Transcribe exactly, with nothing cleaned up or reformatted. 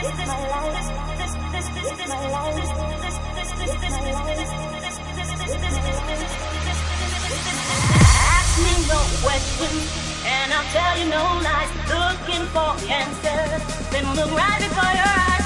Ask me no questions, and I'll tell you no lies. Looking for the answers, then look right before your eyes.